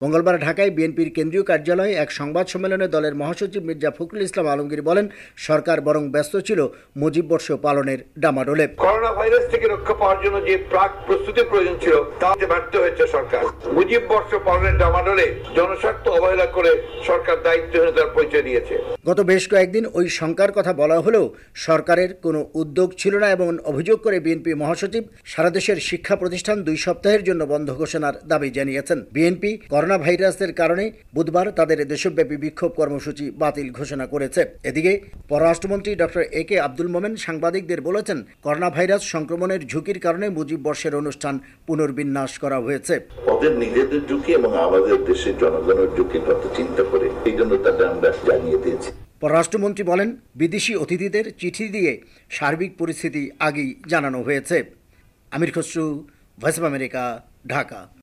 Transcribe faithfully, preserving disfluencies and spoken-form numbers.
মঙ্গলবার ঢাকায় বিএনপির কেন্দ্রীয় কার্যালয়ে এক সংবাদ সম্মেলনে দলের মহাসচিব মির্জা ফখরুল ইসলাম আলমগীর বলেন, সরকার বরং ব্যস্ত ছিল মুজিববর্ষ পালনের ডামাডোলে। করোনা ভাইরাস থেকে রক্ষা পাওয়ার জন্য যে প্রাক প্রস্তুতির প্রয়োজন ছিল তাতে ব্যর্থ হয়েছে সরকার। মুজিববর্ষ পালনের ডামাডোলে জনস্বার্থ অবহেলা করে সরকার দায়িত্বহীনতার পরিচয় দিয়েছে। গত বেশ কয়েকদিন ওই শঙ্কার কথা বলা হলেও সরকারের কোনো উদ্যোগ ছিল না এবং অভিযোগ করে বিএনপি মহাসচিব সারা দেশের শিক্ষা প্রতিষ্ঠান দুই সপ্তাহের জন্য বন্ধ ঘোষণার দাবি জানিয়েছেন। বিএনপি করোনা ভাইরাসের কারণে বুধবার তাদের দেশব্যাপী বিক্ষোভ কর্মসূচি বাতিল ঘোষণা করেছে। এদিকে পররাষ্ট্রমন্ত্রী ডক্টর এ কে আব্দুল মোমেন সাংবাদিকদের বলেছেন, করোনা ভাইরাস সংক্রমণের ঝুঁকির কারণে মুজিববর্ষের অনুষ্ঠান পুনর্বিন্যাস করা হয়েছে। ওদের নিজেদের ঝুঁকি এবং আমাদের দেশের জনগণের ঝুঁকির কথা চিন্তা করে এই জন্য তাদের আমরা জানিয়ে দিয়েছি। পররাষ্ট্রমন্ত্রী বলেন, বিদেশি অতিথিদের চিঠি দিয়ে সার্বিক পরিস্থিতি আগেই জানানো হয়েছে। Amir Khasru, Voice of America, Dhaka.